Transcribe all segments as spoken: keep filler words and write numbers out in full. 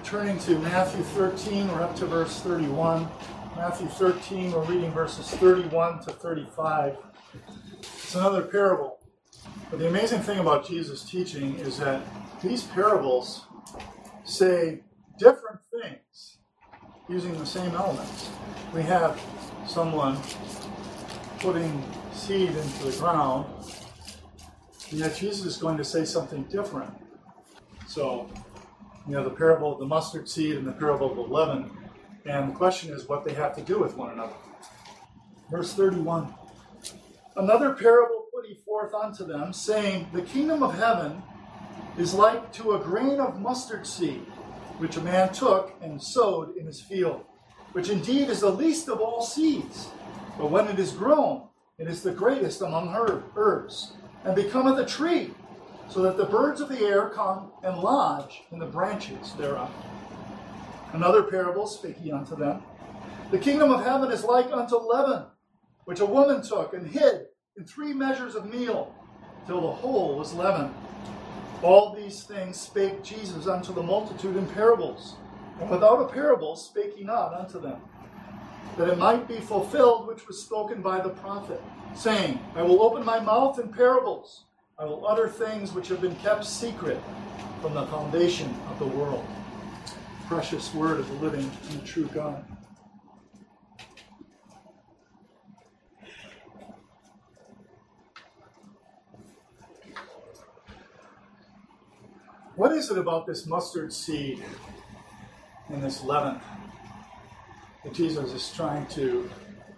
turning to Matthew thirteen, we're up to verse thirty-one. Matthew thirteen, we're reading verses thirty-one to thirty-five. It's another parable. But the amazing thing about Jesus' teaching is that these parables say different things using the same elements. We have someone putting seed into the ground, and yet Jesus is going to say something different. So, you know, the parable of the mustard seed and the parable of the leaven. And the question is what they have to do with one another. Verse thirty-one. Another parable put he forth unto them, saying, The kingdom of heaven is like to a grain of mustard seed, which a man took and sowed in his field, which indeed is the least of all seeds. But when it is grown, it is the greatest among herb, herbs, and becometh a tree, so that the birds of the air come and lodge in the branches thereof. Another parable spake he unto them. The kingdom of heaven is like unto leaven, which a woman took and hid in three measures of meal, till the whole was leavened. All these things spake Jesus unto the multitude in parables, and without a parable spake he not unto them, that it might be fulfilled which was spoken by the prophet, saying, I will open my mouth in parables, I will utter things which have been kept secret from the foundation of the world. Precious word of the living and the true God. What is it about this mustard seed and this leaven that Jesus is trying to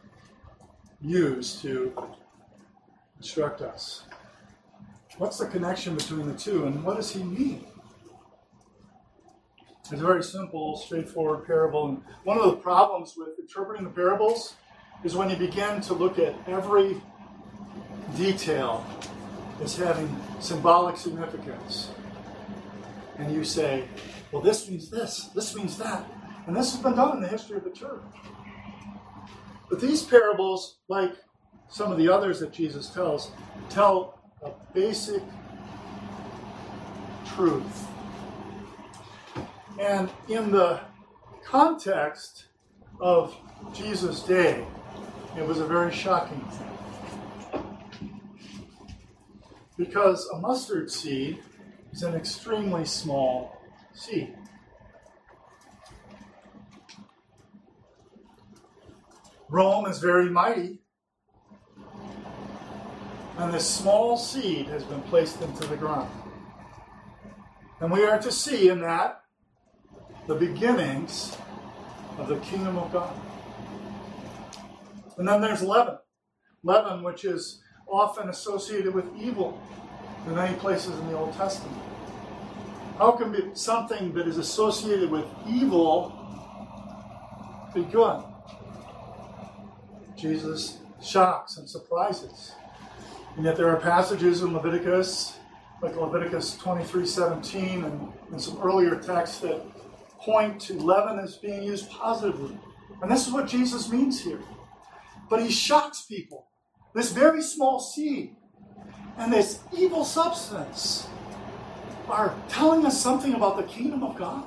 use to instruct us? What's the connection between the two, and what does he mean? It's a very simple, straightforward parable. And one of the problems with interpreting the parables is when you begin to look at every detail as having symbolic significance. And you say, well, this means this, this means that. And this has been done in the history of the church. But these parables, like some of the others that Jesus tells, tell a basic truth. And in the context of Jesus' day, it was a very shocking thing. Because a mustard seed is an extremely small seed. Rome is very mighty, and this small seed has been placed into the ground. And we are to see in that the beginnings of the kingdom of God. And then there's leaven. Leaven, which is often associated with evil in many places in the Old Testament. How can be something that is associated with evil be good? Jesus shocks and surprises. And yet there are passages in Leviticus, like Leviticus twenty-three seventeen, and, and some earlier texts that point to leaven as being used positively. And this is what Jesus means here. But he shocks people. This very small seed and this evil substance are telling us something about the kingdom of God.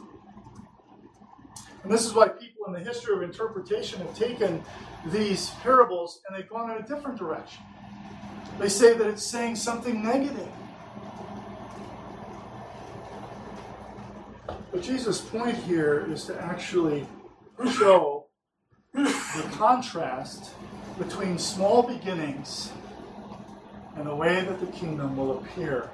And this is why people in the history of interpretation have taken these parables and they've gone in a different direction. They say that it's saying something negative. But Jesus' point here is to actually show the contrast between small beginnings and the way that the kingdom will appear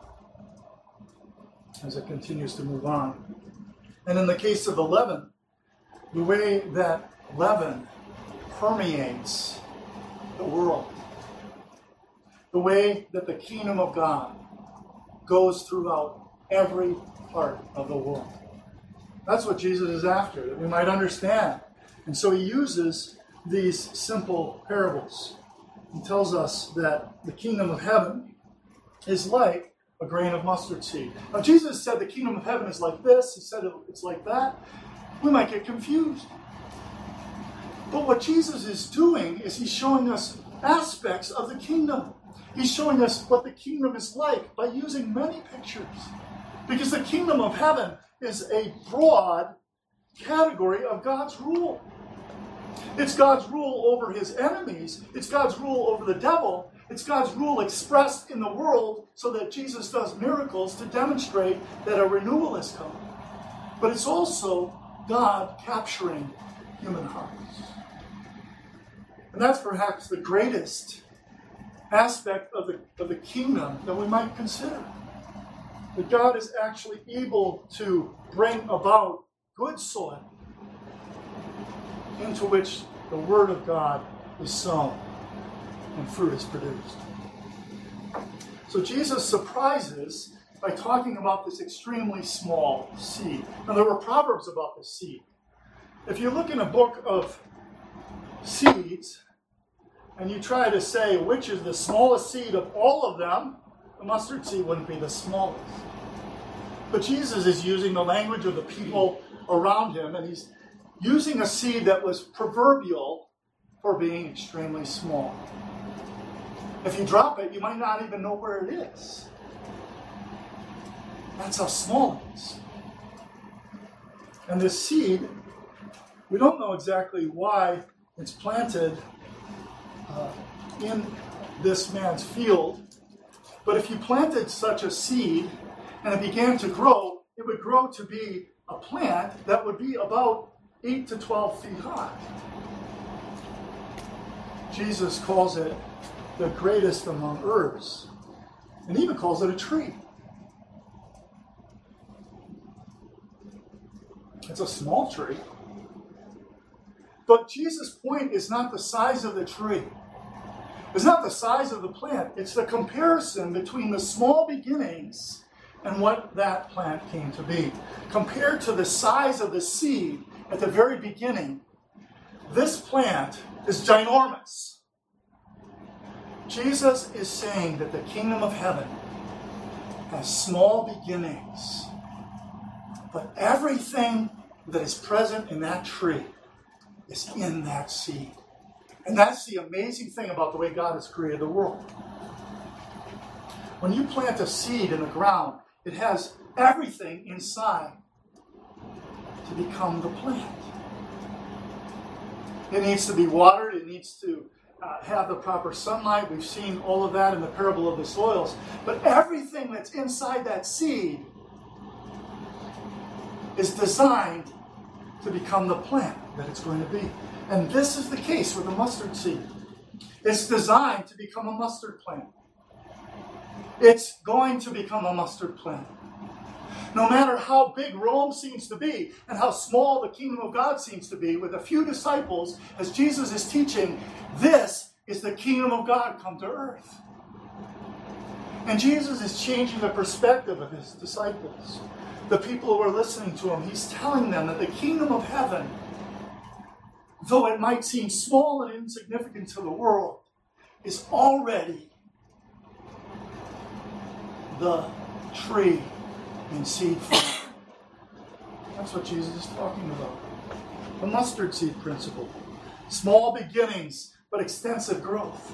as it continues to move on. And in the case of the leaven, the way that leaven permeates the world, the way that the kingdom of God goes throughout every part of the world. That's what Jesus is after, that we might understand. And so he uses these simple parables. He tells us that the kingdom of heaven is like a grain of mustard seed. Now, Jesus said the kingdom of heaven is like this. He said it's like that. We might get confused. But what Jesus is doing is he's showing us aspects of the kingdom. He's showing us what the kingdom is like by using many pictures. Because the kingdom of heaven is a broad category of God's rule. It's God's rule over his enemies. It's God's rule over the devil. It's God's rule expressed in the world so that Jesus does miracles to demonstrate that a renewal is coming. But it's also God capturing human hearts. And that's perhaps the greatest aspect of the, of the kingdom that we might consider. That God is actually able to bring about good soil into which the Word of God is sown and fruit is produced. So Jesus surprises by talking about this extremely small seed. Now, there were proverbs about this seed. If you look in a book of seeds and you try to say which is the smallest seed of all of them, the mustard seed wouldn't be the smallest. But Jesus is using the language of the people around him, and he's using a seed that was proverbial for being extremely small. If you drop it, you might not even know where it is. That's how small it is. And this seed, we don't know exactly why it's planted uh, in this man's field, but if you planted such a seed and it began to grow, it would grow to be a plant that would be about eight to twelve feet high. Jesus calls it the greatest among herbs, and even calls it a tree. It's a small tree. But Jesus' point is not the size of the tree. It's not the size of the plant. It's the comparison between the small beginnings and what that plant came to be. Compared to the size of the seed at the very beginning, this plant is ginormous. Jesus is saying that the kingdom of heaven has small beginnings, but everything that is present in that tree is in that seed. And that's the amazing thing about the way God has created the world. When you plant a seed in the ground, it has everything inside to become the plant. It needs to be watered. It needs to uh, have the proper sunlight. We've seen all of that in the parable of the soils. But everything that's inside that seed is designed to become the plant that it's going to be. And this is the case with the mustard seed. It's designed to become a mustard plant. It's going to become a mustard plant. No matter how big Rome seems to be and how small the kingdom of God seems to be, with a few disciples, as Jesus is teaching, this is the kingdom of God come to earth. And Jesus is changing the perspective of his disciples. The people who are listening to him, he's telling them that the kingdom of heaven, though it might seem small and insignificant to the world, is already the tree in seed form. That's what Jesus is talking about. The mustard seed principle. Small beginnings, but extensive growth.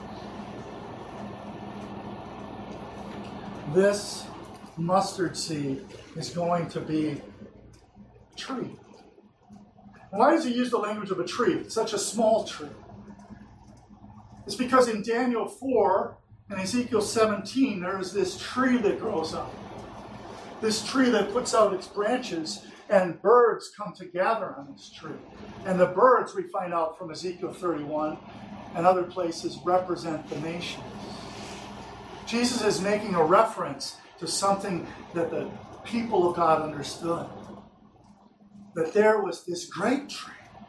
This mustard seed is going to be a tree. Why does he use the language of a tree? It's such a small tree. It's because in Daniel four and Ezekiel seventeen, there is this tree that grows up. This tree that puts out its branches, and birds come to gather on this tree. And the birds, we find out from Ezekiel thirty-one and other places, represent the nations. Jesus is making a reference to something that the people of God understood. That there was this great tree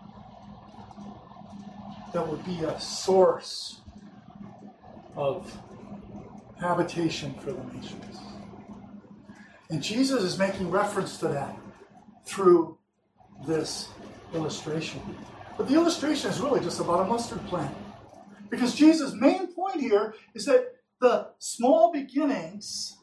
that would be a source of habitation for the nations. And Jesus is making reference to that through this illustration. But the illustration is really just about a mustard plant. Because Jesus' main point here is that the small beginnings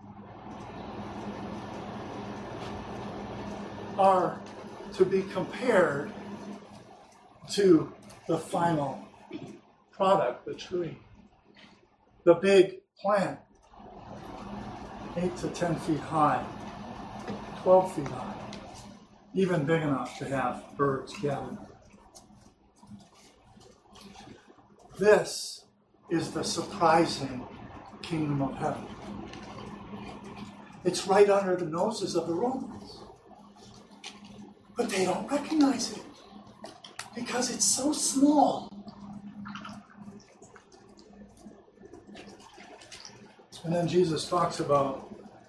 are to be compared to the final product, the tree. The big plant, eight to ten feet high, twelve feet high, even big enough to have birds gathered. This is the surprising kingdom of heaven. It's right under the noses of the Romans. But they don't recognize it because it's so small. And then Jesus talks about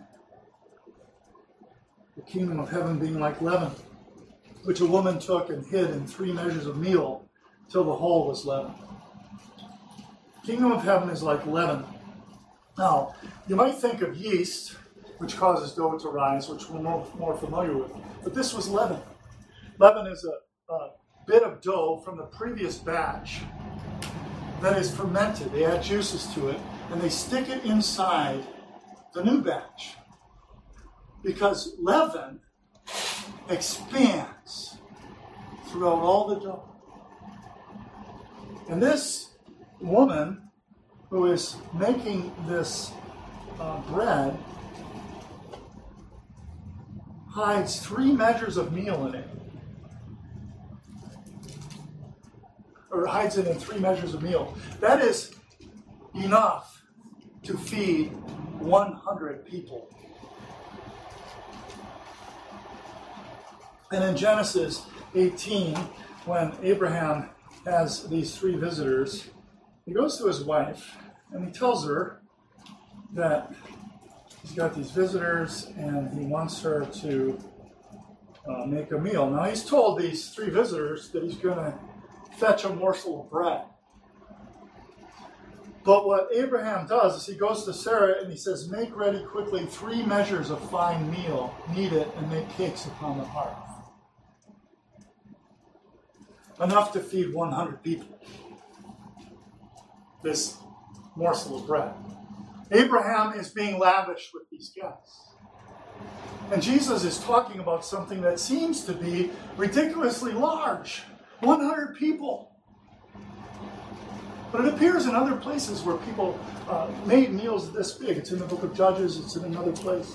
the kingdom of heaven being like leaven, which a woman took and hid in three measures of meal till the whole was leavened. The kingdom of heaven is like leaven. Now, you might think of yeast, which causes dough to rise, which we're more, more familiar with. But this was leaven. Leaven is a, a bit of dough from the previous batch that is fermented. They add juices to it, and they stick it inside the new batch. Because leaven expands throughout all the dough. And this woman who is making this uh, bread hides three measures of meal in it. Or hides it in three measures of meal. That is enough to feed one hundred people. And in Genesis eighteen, when Abraham has these three visitors, he goes to his wife and he tells her that he's got these visitors and he wants her to uh, make a meal. Now he's told these three visitors that he's going to fetch a morsel of bread. But what Abraham does is he goes to Sarah and he says, make ready quickly three measures of fine meal, knead it, and make cakes upon the hearth. Enough to feed one hundred people. This morsel of bread. Abraham is being lavish with these guests. And Jesus is talking about something that seems to be ridiculously large. one hundred people. But it appears in other places where people uh, made meals this big. It's in the book of Judges. It's in another place.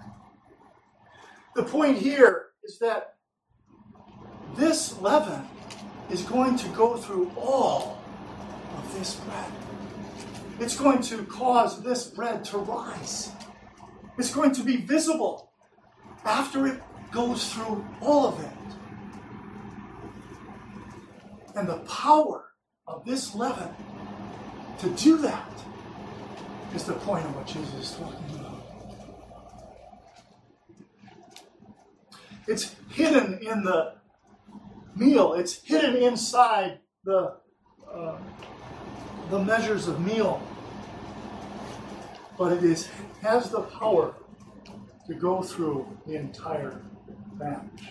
The point here is that this leaven is going to go through all of this bread. It's going to cause this bread to rise. It's going to be visible after it goes through all of it. And the power of this leaven to do that is the point of what Jesus is talking about. It's hidden in the meal. It's hidden inside the uh, the measures of meal. But it is has the power to go through the entire batch.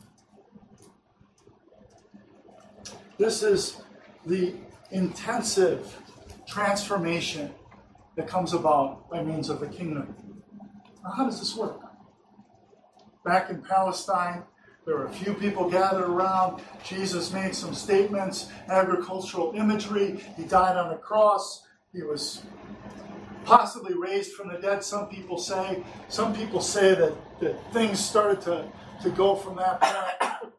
This is the intensive transformation that comes about by means of the kingdom. Now, how does this work? Back in Palestine, there were a few people gathered around. Jesus made some statements, agricultural imagery. He died on a cross. He was possibly raised from the dead, some people say. Some people say that, that things started to, to go from that point.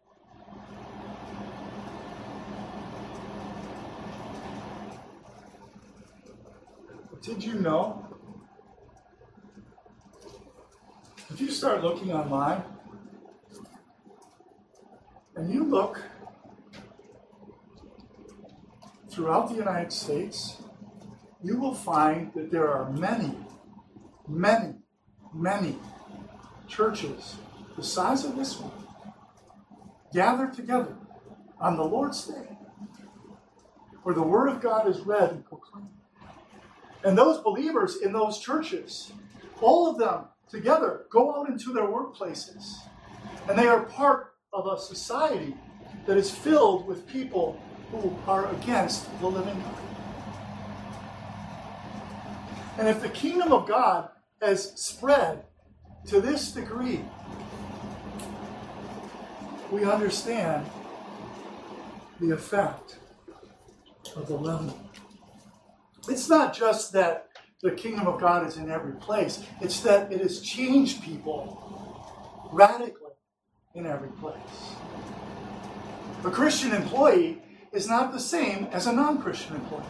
But did you know? If you start looking online, and you look throughout the United States, you will find that there are many, many, many churches the size of this one gathered together on the Lord's Day, where the Word of God is read and proclaimed. And those believers in those churches, all of them together, go out into their workplaces, and they are part of a society that is filled with people who are against the living God. And if the kingdom of God has spread to this degree, we understand the effect of the leaven. It's not just that the kingdom of God is in every place. It's that it has changed people radically in every place. A Christian employee is not the same as a non-Christian employee.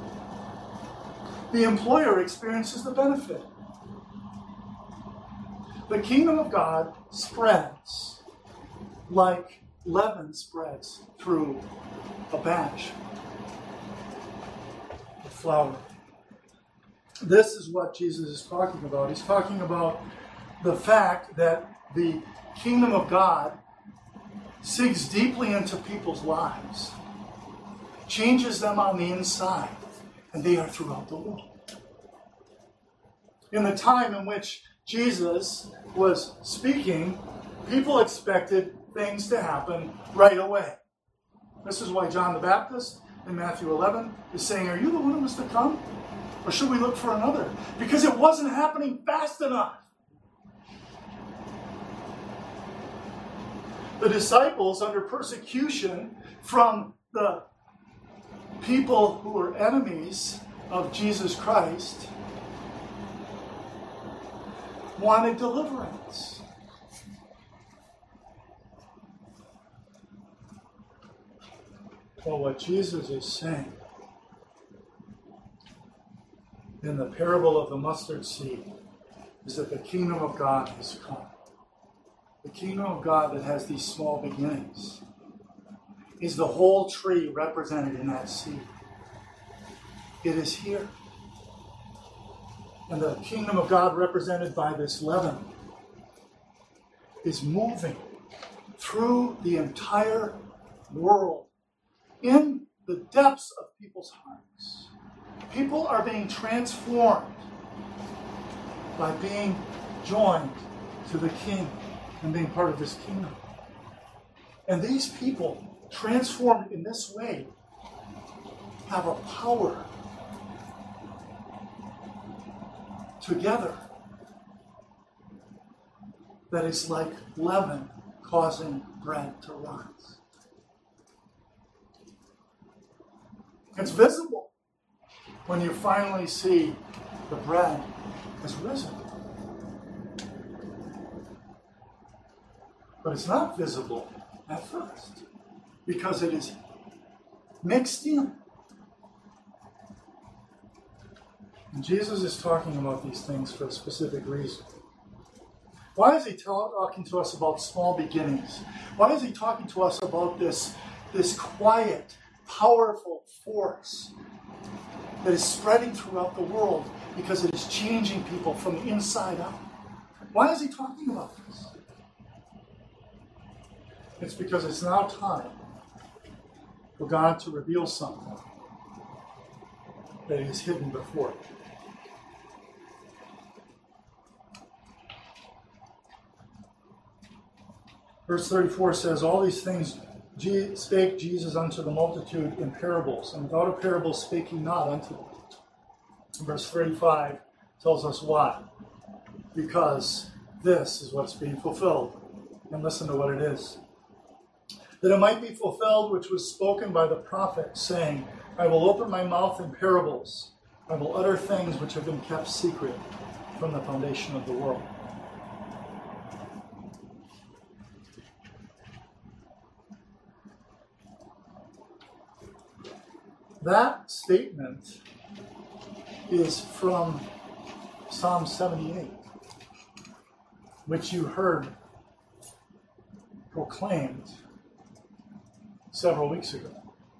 The employer experiences the benefit. The kingdom of God spreads like leaven spreads through a batch of flour. This is what Jesus is talking about. He's talking about the fact that the kingdom of God sinks deeply into people's lives, changes them on the inside, and they are throughout the world. In the time in which Jesus was speaking, people expected things to happen right away. This is why John the Baptist in Matthew eleven is saying, "Are you the one who is to come? Or should we look for another?" Because it wasn't happening fast enough. The disciples, under persecution from the people who were enemies of Jesus Christ, wanted deliverance. Well, what Jesus is saying in the parable of the mustard seed is that the kingdom of God has come. The kingdom of God that has these small beginnings is the whole tree represented in that seed. It is here. And the kingdom of God represented by this leaven is moving through the entire world in the depths of people's hearts. People are being transformed by being joined to the King and being part of this kingdom. And these people, transformed in this way, have a power together that is like leaven causing bread to rise. It's visible when you finally see the bread has risen. But it's not visible at first because it is mixed in. And Jesus is talking about these things for a specific reason. Why is he talking to us about small beginnings? Why is he talking to us about this, this quiet, powerful force that is spreading throughout the world because it is changing people from the inside out? Why is he talking about this? It's because it's now time for God to reveal something that is hidden before. Verse thirty-four says, "All these things spake Jesus unto the multitude in parables, and without a parable spake he not unto them." Verse thirty-five tells us why. Because this is what's being fulfilled. And listen to what it is. "That it might be fulfilled which was spoken by the prophet, saying, I will open my mouth in parables. I will utter things which have been kept secret from the foundation of the world." That statement is from Psalm seventy-eight, which you heard proclaimed several weeks ago.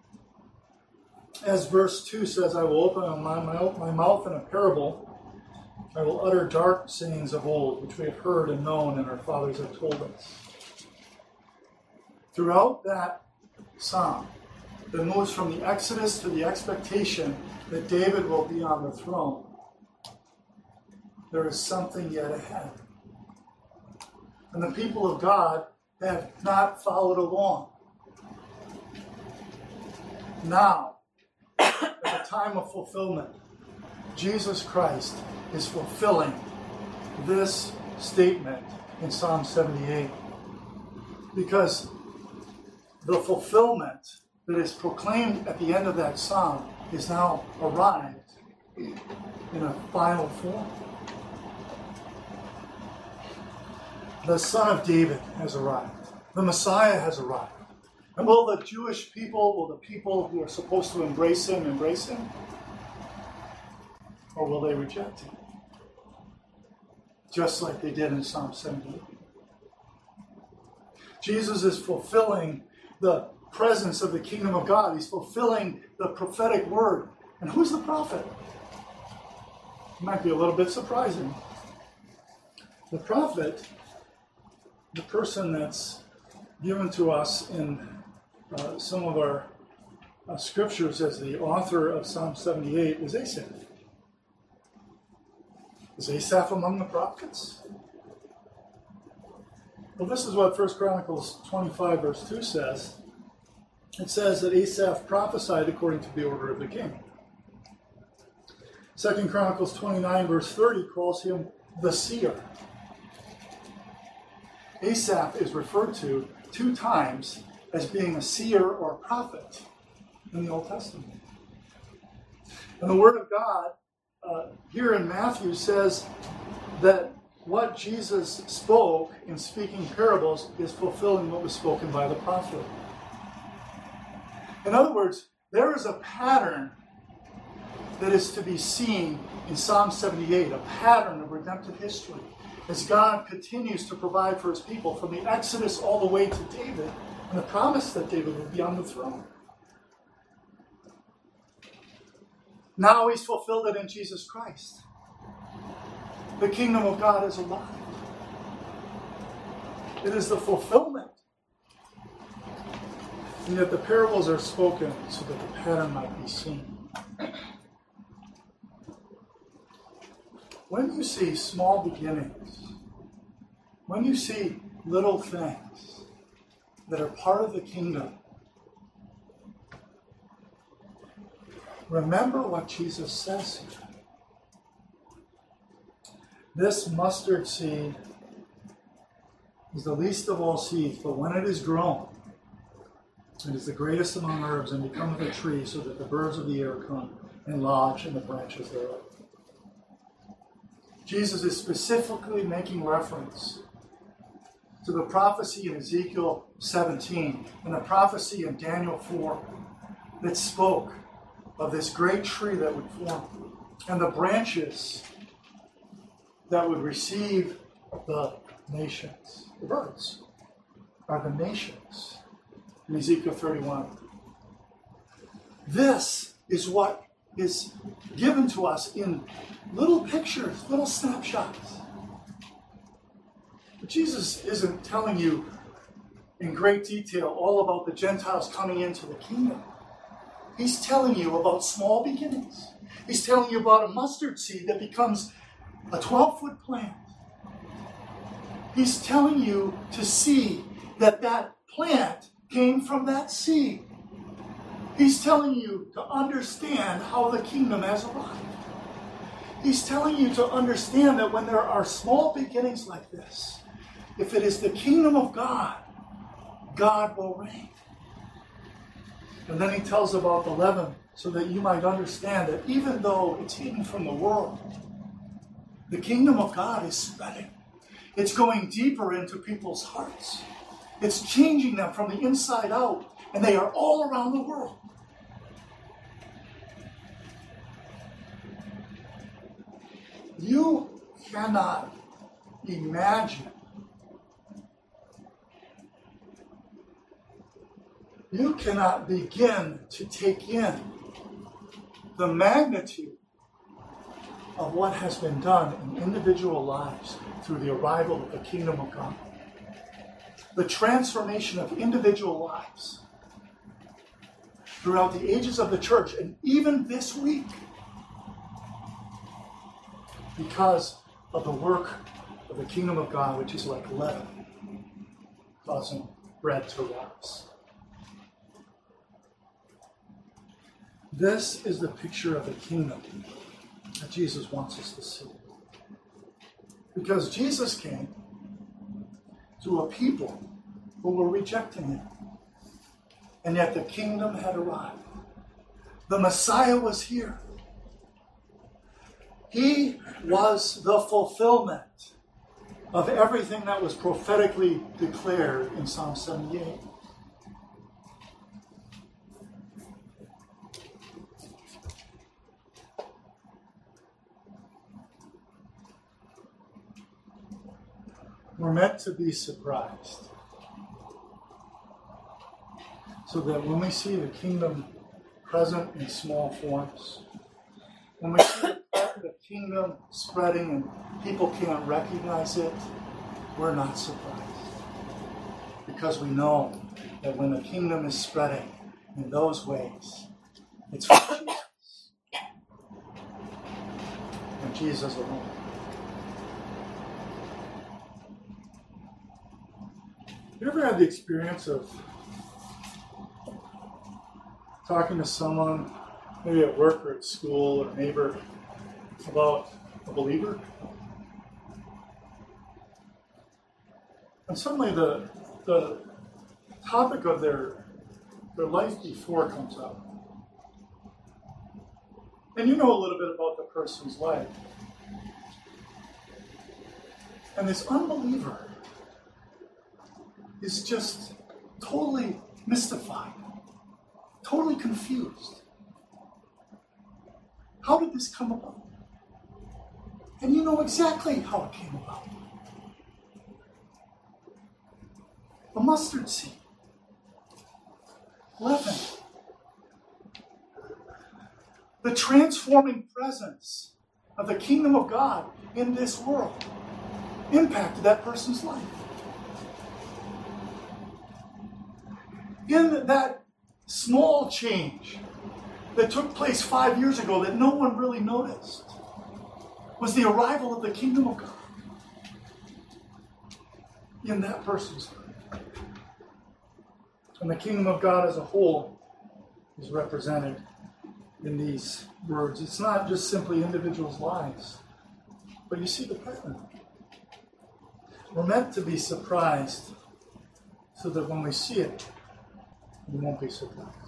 As verse two says, "I will open my mouth, my mouth in a parable. I will utter dark sayings of old, which we have heard and known, and our fathers have told us." Throughout that psalm, that moves from the Exodus to the expectation that David will be on the throne, there is something yet ahead. And the people of God have not followed along. Now, at the time of fulfillment, Jesus Christ is fulfilling this statement in Psalm seventy-eight. Because the fulfillment that is proclaimed at the end of that psalm is now arrived in a final form. The Son of David has arrived. The Messiah has arrived. And will the Jewish people, will the people who are supposed to embrace him, embrace him? Or will they reject him? Just like they did in Psalm seventy-eight. Jesus is fulfilling the presence of the kingdom of God. He's fulfilling the prophetic word. And who's the prophet? It might be a little bit surprising. The prophet, the person that's given to us in uh, some of our uh, scriptures as the author of Psalm seventy-eight, is Asaph. Is Asaph among the prophets? Well, this is what First Chronicles twenty-five, verse two says. It says that Asaph prophesied according to the order of the king. Second Chronicles twenty-nine, verse thirty calls him the seer. Asaph is referred to two times as being a seer or a prophet in the Old Testament. And the Word of God uh, here in Matthew says that what Jesus spoke in speaking parables is fulfilling what was spoken by the prophet. In other words, there is a pattern that is to be seen in Psalm seventy-eight, a pattern of redemptive history, as God continues to provide for his people from the Exodus all the way to David, and the promise that David would be on the throne. Now he's fulfilled it in Jesus Christ. The kingdom of God is alive. It is the fulfillment. And yet the parables are spoken so that the pattern might be seen. When you see small beginnings, when you see little things that are part of the kingdom, remember what Jesus says here. This mustard seed is the least of all seeds, but when it is grown, it is the greatest among herbs and becometh a tree, so that the birds of the air come and lodge in the branches thereof. Jesus is specifically making reference to the prophecy in Ezekiel seventeen and the prophecy in Daniel four that spoke of this great tree that would form and the branches that would receive the nations. The birds are the nations in Ezekiel thirty-one. This is what is given to us in little pictures, little snapshots. But Jesus isn't telling you in great detail all about the Gentiles coming into the kingdom. He's telling you about small beginnings. He's telling you about a mustard seed that becomes a twelve-foot plant. He's telling you to see that that plant came from that seed. He's telling you to understand how the kingdom has arrived. He's telling you to understand that when there are small beginnings like this, if it is the kingdom of God, God will reign. And then he tells about the leaven so that you might understand that even though it's hidden from the world, the kingdom of God is spreading. It's going deeper into people's hearts. It's changing them from the inside out, and they are all around the world. You cannot imagine, you cannot begin to take in the magnitude of what has been done in individual lives through the arrival of the kingdom of God. The transformation of individual lives throughout the ages of the church, and even this week, because of the work of the kingdom of God, which is like leaven, causing bread to rise. This is the picture of the kingdom that Jesus wants us to see. Because Jesus came to a people who were rejecting him. And yet the kingdom had arrived. The Messiah was here. He was the fulfillment of everything that was prophetically declared in Psalm seventy-eight. We're meant to be surprised, so that when we see the kingdom present in small forms, when we see the kingdom spreading and people can't recognize it, we're not surprised. Because we know that when the kingdom is spreading in those ways, it's for Jesus. And Jesus alone. You ever had the experience of talking to someone, maybe at work or at school or a neighbor, about a believer? And suddenly the the topic of their their life before comes up. And you know a little bit about the person's life. And this unbeliever is just totally mystified, totally confused. How did this come about? And you know exactly how it came about. A mustard seed, leaven, the transforming presence of the kingdom of God in this world impacted that person's life. In that small change that took place five years ago that no one really noticed was the arrival of the kingdom of God in that person's life. And the kingdom of God as a whole is represented in these words. It's not just simply individuals' lives, but you see the pattern. We're meant to be surprised so that when we see it, we won't be surprised.